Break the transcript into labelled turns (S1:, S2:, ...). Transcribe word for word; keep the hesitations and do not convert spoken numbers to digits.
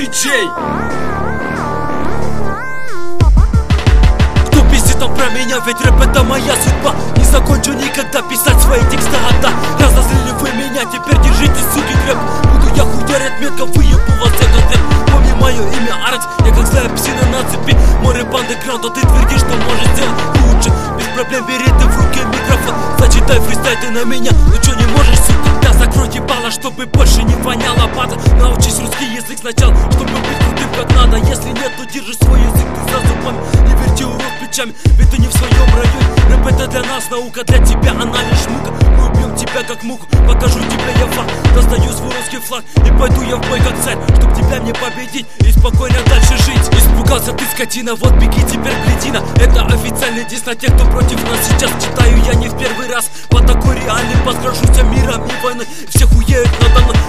S1: диджей. Кто пиздит там про меня, ведь рэп это моя судьба. Не закончу никогда писать свои тексты, отда. Разозлили вы меня, теперь держитесь, суки, креп. Буду я хуярить метко, выебу вас этот рэп. Помни мое имя Аракс, я как злая псина на цепи. Мой рэп андеграунд, а ты твердишь, что можешь сделать лучше. Без проблем бери ты в руки микрофон. Зачитай фристайл ты на меня, ну чё не можешь, сука? Да закрой ебало, чтобы больше не воняло бата. Научись русский язык сначала, чтобы быть крутым как надо. Если нет, то держи свой язык ты за зубами. Не верьте урод плечами, ведь ты не в своем районе. Рэп это для нас наука, для тебя она лишь мука. Мы убьем тебя как муку, покажу тебе я факт. Достаю свой русский флаг и пойду я в бой как царь, чтоб тебя мне победить и спокойно дальше жить. Испугался ты, скотина, вот беги теперь, глядина. Это официальный дис на тех, кто против нас сейчас. Читаю я не в первый раз, по такой реальный подгрожусь миром и войной. Все хуеют надо мной.